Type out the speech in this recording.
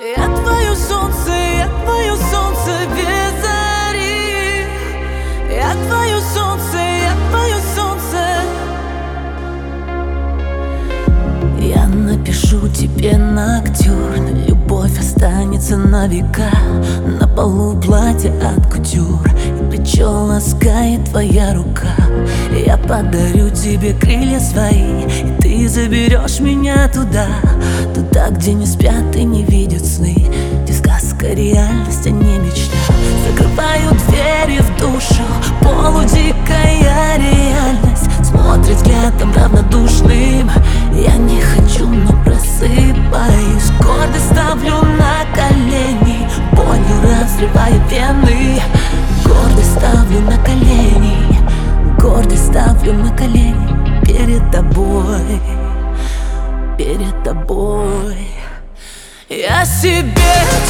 Я твое солнце без зари. Я твое солнце, я твое солнце. Я напишу тебе ноктюрн. Любовь останется на века. На полу платье от кутюр, и плечо ласкает твоя рука. Я подарю тебе крылья свои, и ты заберешь меня туда, туда, где не спят и не видят сны, где сказка реальность, а не мечта. Закрываю двери в душу, полудикая реальность смотрит взглядом равнодушным. Я не хочу, но просыпаюсь, гордость ставлю на колени, болью разрываю вены. Гордость ставлю на колени, гордость ставлю на колени перед тобой, перед тобой. Я себе